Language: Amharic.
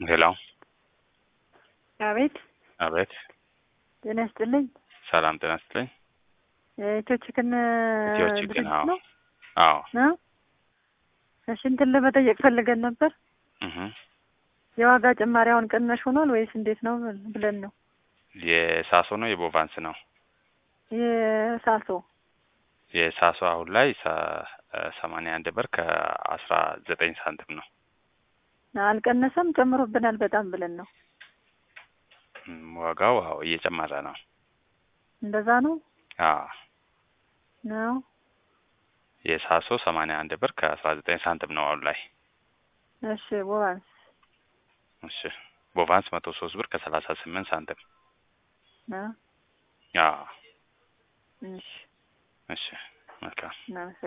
ሄሎ አቤት። አቤት። ጤና ይስጥልኝ። ሰላም ጤና ይስጥልኝ። ኢትዮችክን ኢትዮችክን ድርጅት ነው? አዎ። እሺ እንትን ለመጠየቅ ፈልገን ነበር። የዋጋ ጭማሪ አሁን ቅናሽ ሆኗል ወይስ እንዴት ነው ብለን ነው። የሳሶ ነው የቦቫንስ ነው? የሳሶ የሳሶ አሁን ላይ 81 ብር ከ19 ሳንቲም ነው። አልቀነሰም፣ ጨምሮብናል በጣም ብለን ነው። ዋጋው አዎ እየጨመረ ነው። እንደዛ ነው? አዎ ነው። የሳሶ 81 ብር ከ19 ሳንቲም ነው አሁን ላይ። እሺ ቦቫንስ? እሺ ቦቫንስ 103 ብር ከ38 ሳንቲም ነው። አዎ። እሺ እሺ መልካም።